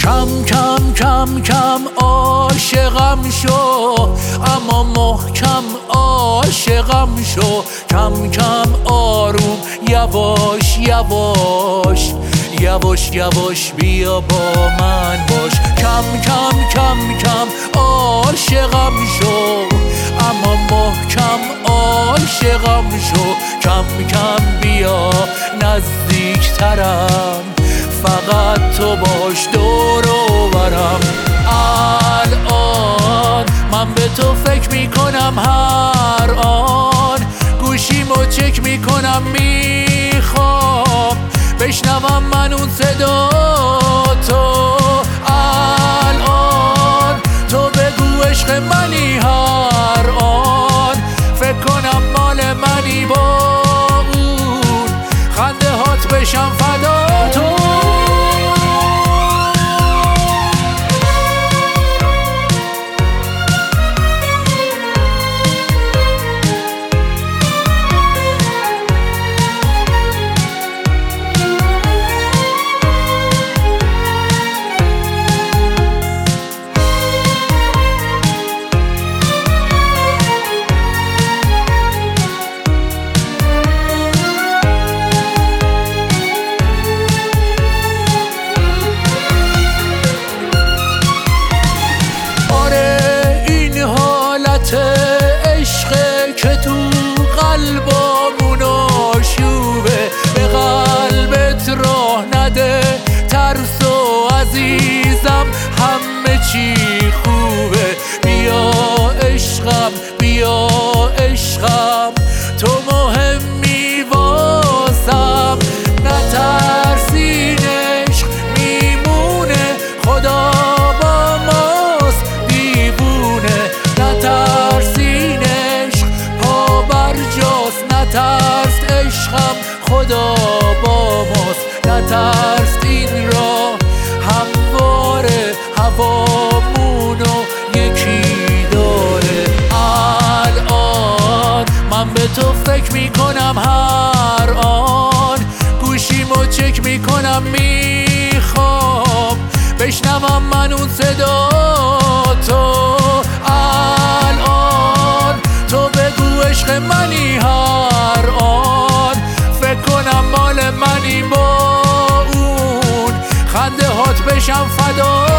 کم کم کم کم عاشقم شو، اما محکم عاشقم شو. کم کم آروم یواش یواش، یواش یواش بیا با من باش. کم کم کم کم عاشقم شو، اما محکم عاشقم شو. کم کم بیا نزدیکترم، فقط تو باش دور و برم. الان من به تو فکر میکنم، هر آن گوشیمو چک میکنم، میخوام بشنوم من اون صدا تو. الان تو بگو عشق منی، هر آن فکر کنم مال منی، با اون خنده هات بشم فدا تو. عشقه که تو قلبامون آشوبه، به قلبت راه نده ترس و عزیزم همه چی خوبه. بیا عشقم بیا عشقم، تو مهمی واسم، نترسین عشق میمونه، خدا با ماست دیوونه. نترسین عشق پا بر جاست، نترس عشقم خدا با ماست. نترس این را همواره هوامونو یکی داره. الان من به تو فکر میکنم، هر آن گوشیمو چک میکنم، میخوام بشنوم من اون صدا تو. الان تو بگو عشق منی، هر آن فکر کنم مال منی، با اون خنده هات بشم فدا